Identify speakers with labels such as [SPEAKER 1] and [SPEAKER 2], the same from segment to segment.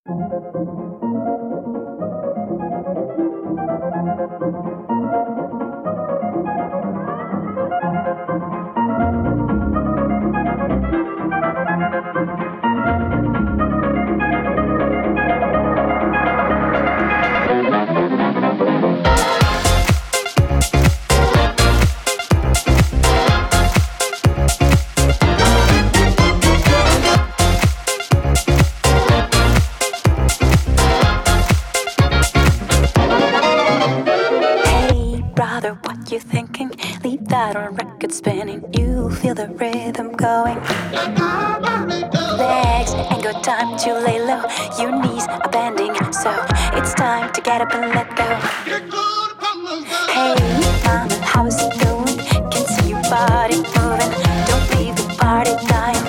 [SPEAKER 1] Brother, what you thinking? Leave that on record spinning. You feel the rhythm going. Legs ain't got time to lay low. Your knees are bending, so it's time to get up and let go. Hey, mama, how's it going? Can see your body moving. Don't leave the party dying.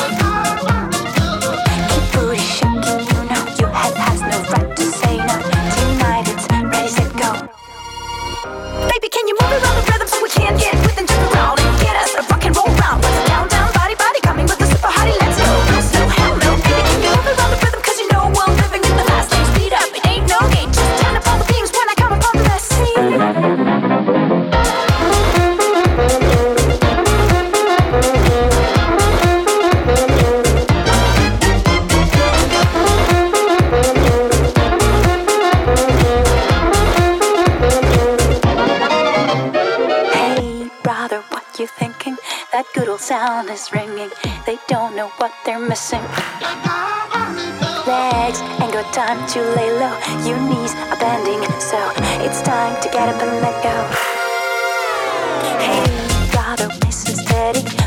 [SPEAKER 1] Keep booty shaking, you know your head has no right to say no. Tonight it's ready, set, go. Baby, can you move around the rhythm so we can get with and jump around and get us a rock and roll round? Let's countdown, body, body, coming with the super hottie. Let's go, no slow, hell no. Baby, can you move around the rhythm? Cause you know we're living in the fast lane. Speed up, it ain't no game. Just turn up all the beams when I come upon the scene. Brother, what you thinking? That good old sound is ringing. They don't know what they're missing. Legs ain't got time to lay low. Your knees are bending, so it's time to get up and let go. Hey, brother, listen steady.